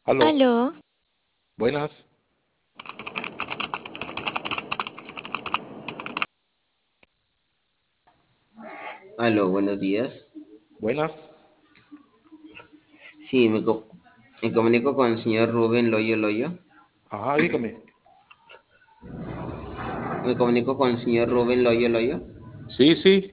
Aló, Aló, buenas, Aló, buenos días. buenas. Sí, me comunico con el señor Rubén Loyo Loyo. Ajá, dígame. Me comunico con el señor Rubén Loyo Loyo. Sí, sí.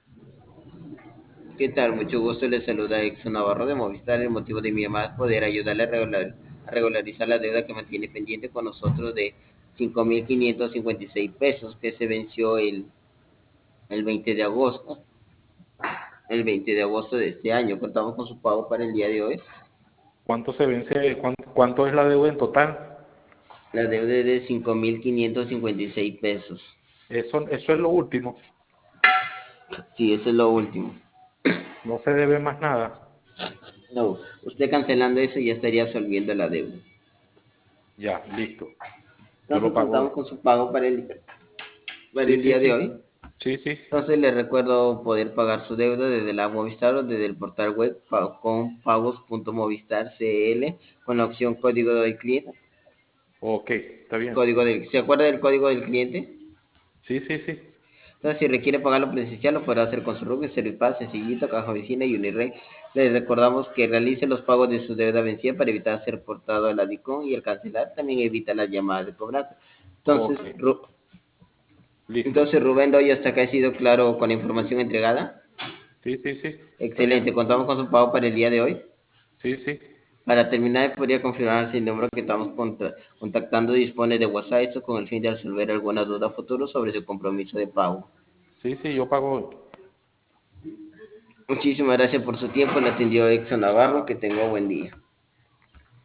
¿Qué tal? Mucho gusto. Le saluda Exxon Navarro de Movistar. El motivo de mi llamada es poder ayudarle a regularizar la deuda que mantiene pendiente con nosotros de 5.556 pesos que se venció el 20 de agosto. El 20 de agosto de este año. Contamos con su pago para el día de hoy. ¿Cuánto se vence? ¿Cuánto es la deuda en total? La deuda es de 5.556 pesos. Eso es lo último. Sí, eso es lo último. No se debe más nada. No, usted cancelando eso ya estaría absolviendo la deuda. Ya, listo. Yo lo Entonces pago contamos hoy. con su pago para Sí, el sí, día de sí. hoy. Sí, sí. Entonces le recuerdo poder pagar su deuda desde la Movistar o desde el portal web con pagos.movistar.cl con la opción código del cliente. Ok, está bien. ¿Se acuerda del código del cliente? Sí, sí, sí. Entonces, si requiere pagarlo presencial, lo podrá hacer con su RUC, Servipaz, Sencillito, Caja Vecina y Unirrey. Les recordamos que realice los pagos de su deuda vencida para evitar ser portado a la DICOM y al cancelar también evita las llamadas de cobranza. Ok, Entonces, listo. Rubén Doy, hasta acá ha sido claro con la información entregada. Sí, sí, sí. Está Excelente, bien. contamos con su pago para el día de hoy. Sí, sí. Para terminar, podría confirmar si el número que estamos contactando dispone de WhatsApp, esto con el fin de resolver alguna duda futuro sobre su compromiso de pago. Sí, sí, yo pago hoy. Muchísimas gracias por su tiempo. Le atendió Exxon Navarro. Que tenga buen día.